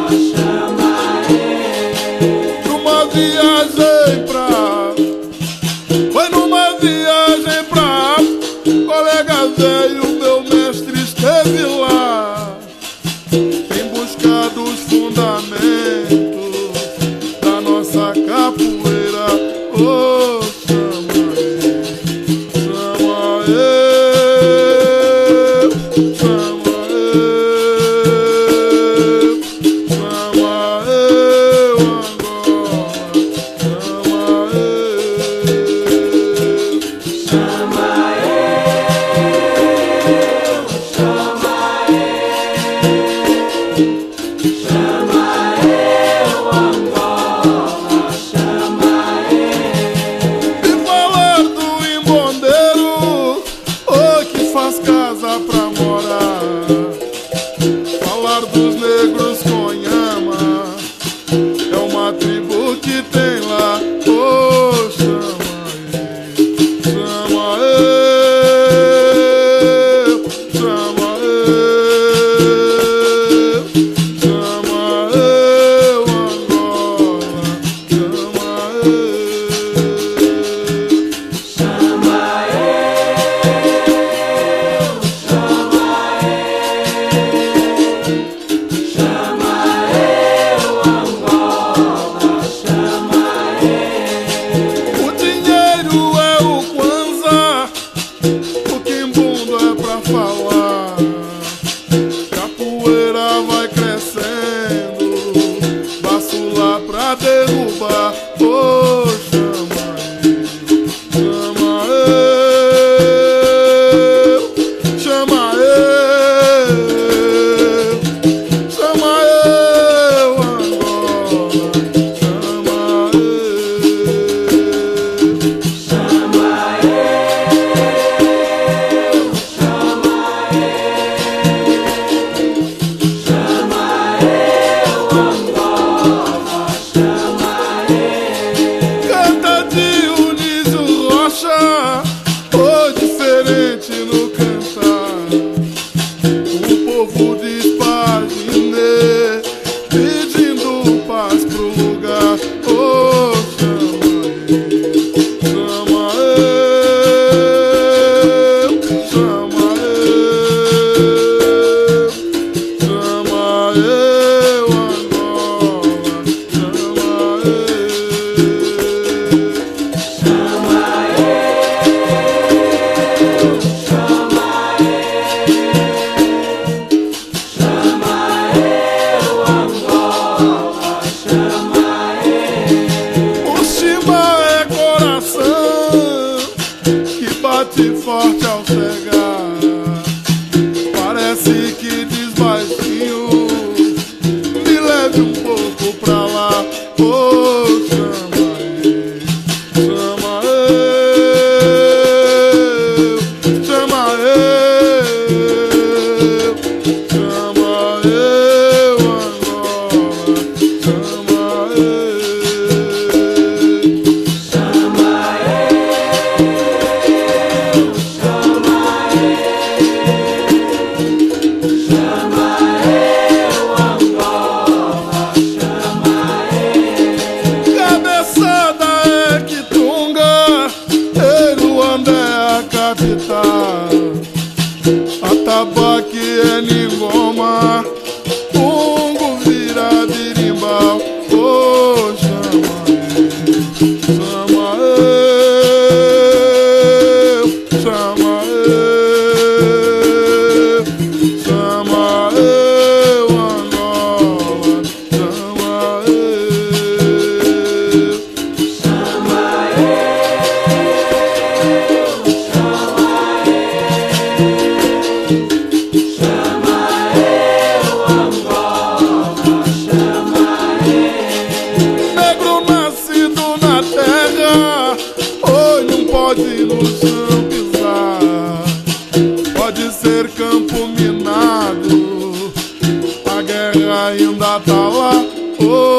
Numa viagem pra, foi numa viagem pra colega velho, meu mestre esteve lá em busca dos fundamentos da nossa capoeira. Oh, chama eu, chama eu, casa pra morar, falar dos negros Conhama, é uma tribo que tem lá. Oh, chama eu, chama eu, chama eu, Angola, chama eu. Falar, capoeira vai crescendo, vacilar pra derrubar. Oh, chama eu, chama eu, chama eu, Angola, chama oh, diferente no cantar, o povo diz paginê, pedindo paz pro lugar. Oh, chama eu, chama eu, chama eu, Angola, chama bate forte ao chegar, parece que diz baixinho, me leve um pouco pra lá. Oh, chama eu, chama eu, chama eu, Angola, chama eu. Atabaque é Ningoma, Pungo vira birimbau. Oh, chama eu, chama eu, chama eu, Angola, chama eu, chama pode no chão pisar, pode ser campo minado, a guerra ainda tá lá. Oh,